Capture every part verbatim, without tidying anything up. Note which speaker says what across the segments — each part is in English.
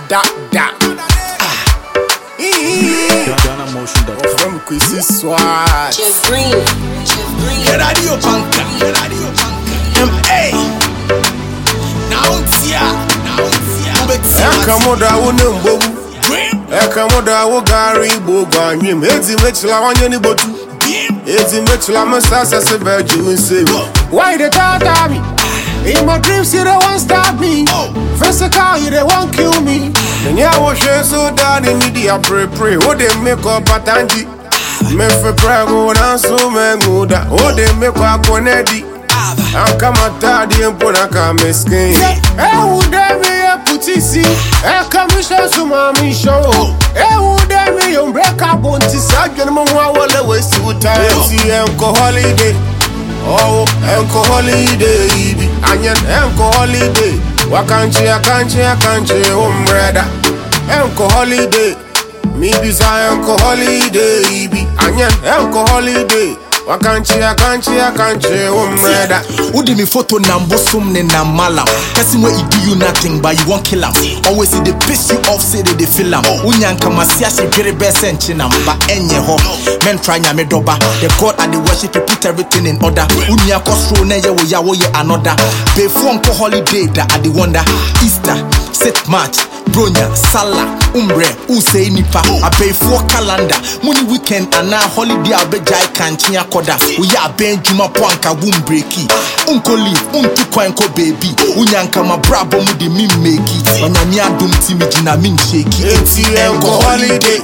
Speaker 1: da da. From Quissy Swat.
Speaker 2: Jeff Green. Jeff Green.
Speaker 1: Radio Banka. Radio Banka. M A. Now it's ya. Now it's ya. Ekamoda unembo. Ekamoda wogari boganyim. Ezi mechla wanyeni botu. Ezi mechla masasa se virgin say. Why they talk to me? In my dreams you don't want stop me. Physical you they won't kill me. And yeah was so down in media pray pray. Oh they make up a tangi. Men for pray go down so men go down. Oh they make up a nedi. I'm come at daddy and put a come skin. Eh would they be a putisi? Eh come show some mommy show. Eh would they be on break up on this again mo wa wala waste to time. See uncle holiday. Oh, uncle holiday. Anyan uncle holiday. Wakanchi akanchi akanchi umbrella. Uncle holiday. Me desire uncle holiday. Anyan uncle holiday. Wakanchi akanchi akanchi umbrella.
Speaker 3: Udi mi photo nambo sumne na malam. Kasi mo I do you nothing but you won't kill him. Always see they piss you off, say they they feel him. Unyanka masia si very best and chinam ba enye ho. Men try nyame doba. The God and the worship you put everything in order. Unya kosro ne ye wo ya wo ye another. Before unko holiday da I the wonder. Easter, set March, Bronya, Salah, Umbre, Use nipa. I pay for calendar. Money weekend and now holiday I be jai kanchinya koda. Uya ben juma pwanka wum breaki. Unko leave, untu kwanko baby. Unyanka ma brabo mudi mi make it. Wanyamia dum timi jina min shake it.
Speaker 1: Eti enko holiday.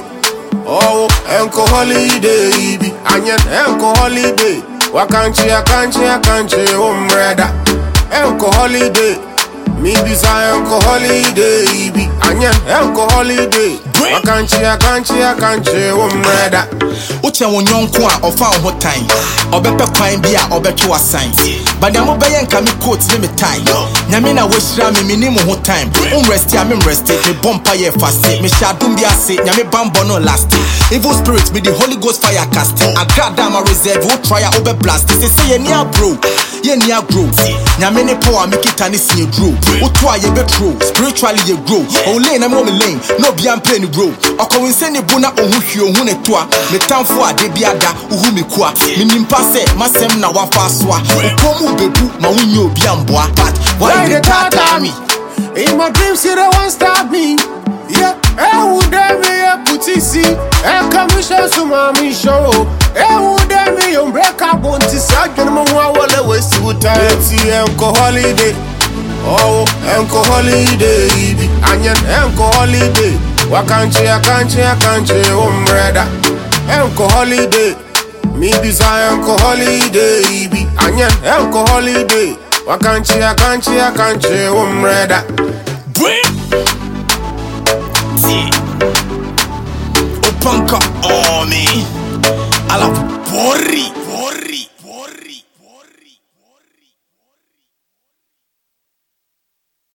Speaker 1: Oh, enko holiday. Anyan enko holiday. Wakanchi akanchi akanchi umbrella. Enko holiday. Me desire enko holiday. Anyan enko holiday. Wakanchi akanchi akanchi umbrella.
Speaker 3: Uche wonyonko a ofa ho time. Obepe kwan bia obetwe wasan. But the mo beyen ka me coat ne me tie. Nyame na wo hira me minim ho time. Um rest ya me rest me bompa ye fast. Me shadum bia se nyame bambo no last. Evil spirits me the Holy Ghost fire casting. Agrada ma reserve wo try a obe blast. Say say ye nia bro. Ye nia grow. Nyame ne power make it ani see grow. Wo to ye be true. Spiritually ye grow. O lane na mo me lane. No bia play ni grow. Okowin se ni bu na ohu hwie ohu ne to a. Me tamfo ade bia da uhu me kwa. Me nimpa se masem na wafa so a. Ukomu bebu ma wunye obi amboa. But why they talk to me?
Speaker 1: In my dreams you don't want stop me. Yeah, eh would they be a putisi? Eh come show some mommy show. Eh would they be on break up on this again mo wa wala waste to time. Eti enko holiday. Oh, enko holiday. Anyan enko holiday. Wakanchi akanchi akanchi umbrella. Enko holiday. Me desire enko holiday. Anyan enko holiday. Wakanchi akanchi akanchi umbrella.
Speaker 3: Opanka oh me. I love Bori Bori.